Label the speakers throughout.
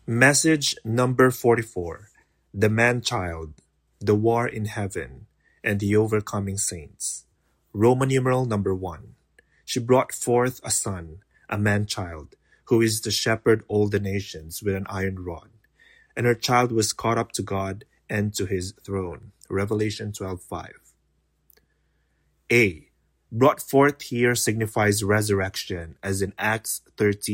Speaker 1: Message number 44: The Man-Child, the War in Heaven, and the Overcoming Saints. Roman numeral number 1. She brought forth a son, a man-child, who is to shepherd all the nations with an iron rod. And her child was caught up to God and to his throne. Revelation 12:5. A. Brought forth here signifies resurrection, as in Acts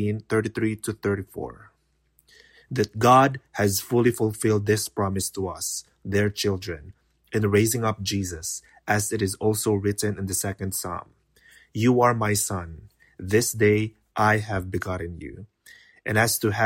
Speaker 1: 13:33-34. That God has fully fulfilled this promise to us, their children, in raising up Jesus, as it is also written in the second Psalm. You are my son, this day I have begotten you. And as to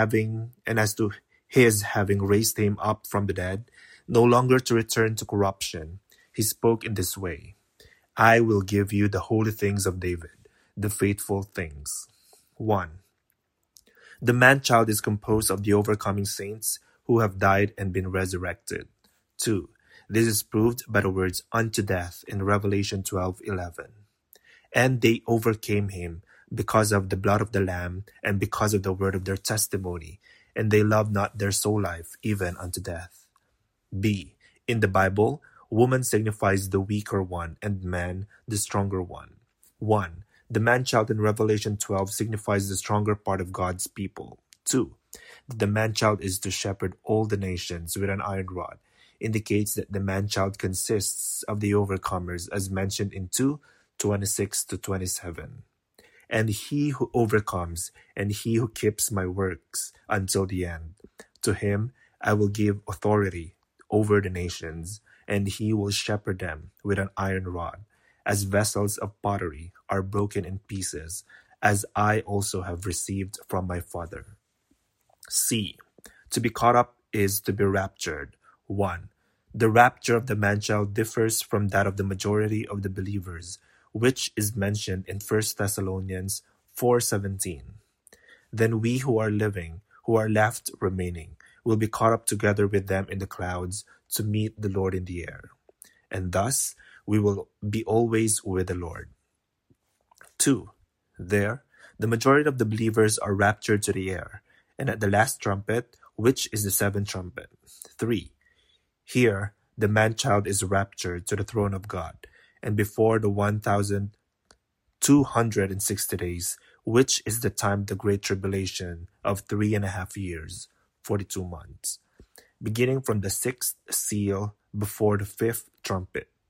Speaker 1: his having raised him up from the dead, no longer to return to corruption, he spoke in this way, I will give you the holy things of David, the faithful things. 1. The man-child is composed of the overcoming saints who have died and been resurrected. 2. This is proved by the words unto death in Revelation 12:11. And they overcame him because of the blood of the Lamb and because of the word of their testimony, and they loved not their soul life even unto death. B. In the Bible, woman signifies the weaker one and man the stronger one. 1. The man-child in Revelation 12 signifies the stronger part of God's people. 2. The man-child is to shepherd all the nations with an iron rod, indicates that the man-child consists of the overcomers as mentioned in 2:26-27. And he who overcomes and he who keeps my works until the end, to him I will give authority over the nations, and he will shepherd them with an iron rod, as vessels of pottery are broken in pieces, as I also have received from my Father. C. To be caught up is to be raptured. 1. The rapture of the man-child differs from that of the majority of the believers, which is mentioned in 1 Thessalonians 4:17. Then we who are living, who are left remaining, will be caught up together with them in the clouds to meet the Lord in the air. And thus we will be always with the Lord. 2. There, the majority of the believers are raptured to the air, and at the last trumpet, which is the seventh trumpet. 3. Here, the man-child is raptured to the throne of God, and before the 1,260 days, which is the time of the great tribulation of 3.5 years, 42 months, beginning from the sixth seal before the fifth trumpet.